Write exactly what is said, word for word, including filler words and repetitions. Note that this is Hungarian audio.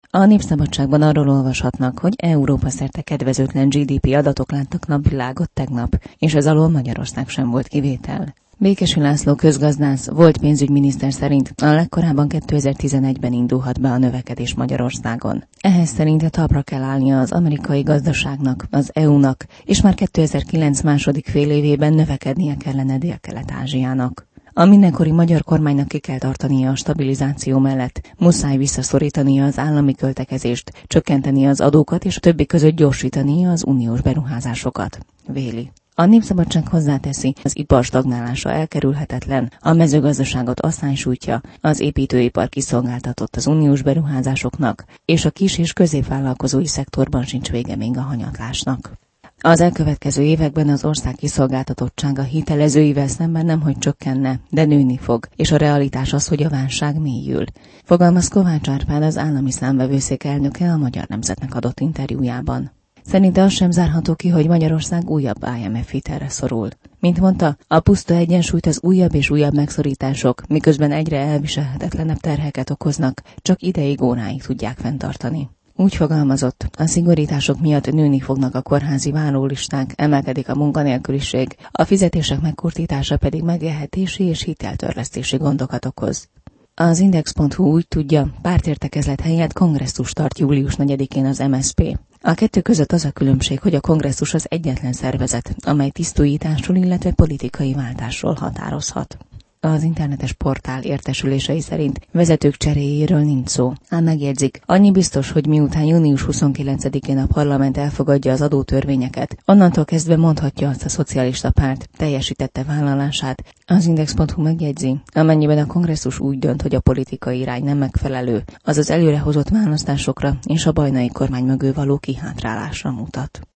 A Népszabadságban arról olvashatnak, hogy Európa szerte kedvezőtlen gé dé pé adatok láttak napvilágot tegnap, és ez alól Magyarország sem volt kivétel. Békesi László közgazdász, volt pénzügyminiszter szerint a legkorábban kétezer-tizenegyben indulhat be a növekedés Magyarországon. Ehhez szerint talpra kell állnia az amerikai gazdaságnak, az é u-nak, és már kétezer-kilenc második fél évében növekednie kellene Dél-Kelet-Ázsiának. A mindenkori magyar kormánynak ki kell tartania a stabilizáció mellett, muszáj visszaszorítania az állami költekezést, csökkenteni az adókat és a többi között gyorsítania az uniós beruházásokat, véli. A Népszabadság hozzáteszi, az ipar stagnálása elkerülhetetlen, a mezőgazdaságot asszály sújtja, az építőipar kiszolgáltatott az uniós beruházásoknak, és a kis- és középvállalkozói szektorban sincs vége még a hanyatlásnak. Az elkövetkező években az ország kiszolgáltatottsága hitelezőivel szemben nemhogy csökkenne, de nőni fog, és a realitás az, hogy a válság mélyül. Fogalmaz Kovács Árpád, az állami számvevőszék elnöke a Magyar Nemzetnek adott interjújában. Szerinte az sem zárható ki, hogy Magyarország újabb i em ef hitelre szorul. Mint mondta, a puszta egyensúlyt az újabb és újabb megszorítások, miközben egyre elviselhetetlenebb terheket okoznak, csak ideig, óráig tudják fenntartani. Úgy fogalmazott, a szigorítások miatt nőni fognak a kórházi várólisták, emelkedik a munkanélküliség, a fizetések megkurtítása pedig megélhetési és hiteltörlesztési gondokat okoz. Az Index pont hu úgy tudja, pártértekezlet helyett kongresszus tart július negyedikén az em es zé pé. A kettő között az a különbség, hogy a kongresszus az egyetlen szervezet, amely tisztújításról, illetve politikai váltásról határozhat. Az internetes portál értesülései szerint vezetők cseréjéről nincs szó. Ám megjegyzik, annyi biztos, hogy miután június huszonkilencedikén a parlament elfogadja az adótörvényeket, onnantól kezdve mondhatja azt a szocialista párt, teljesítette vállalását. Az Index pont hu megjegyzi, amennyiben a kongresszus úgy dönt, hogy a politikai irány nem megfelelő, az az előrehozott választásokra és a bajnai kormány mögül való kihátrálásra mutat.